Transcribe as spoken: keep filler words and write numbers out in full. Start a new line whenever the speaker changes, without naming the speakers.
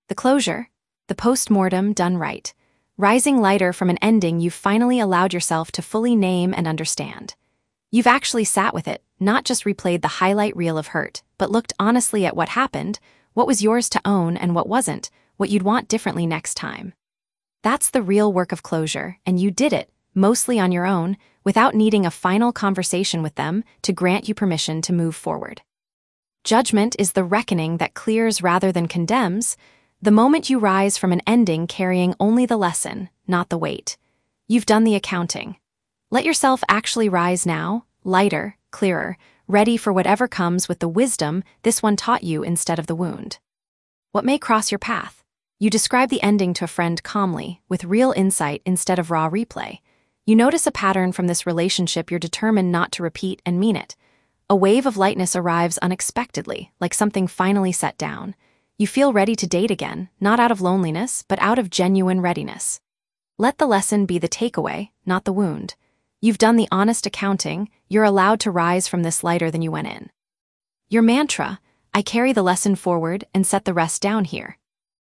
The closure, the post-mortem done right, rising lighter from an ending you've finally allowed yourself to fully name and understand. You've actually sat with it, not just replayed the highlight reel of hurt, but looked honestly at what happened, what was yours to own and what wasn't, what you'd want differently next time. That's the real work of closure, and you did it, mostly on your own, without needing a final conversation with them to grant you permission to move forward. Judgment is the reckoning that clears rather than condemns, the moment you rise from an ending carrying only the lesson, not the weight. You've done the accounting. Let yourself actually rise now, lighter, clearer, ready for whatever comes with the wisdom this one taught you instead of the wound. What may cross your path? You describe the ending to a friend calmly, with real insight instead of raw replay. You notice a pattern from this relationship you're determined not to repeat and mean it. A wave of lightness arrives unexpectedly, like something finally set down. You feel ready to date again, not out of loneliness, but out of genuine readiness. Let the lesson be the takeaway, not the wound. You've done the honest accounting, you're allowed to rise from this lighter than you went in. Your mantra, I carry the lesson forward and set the rest down here.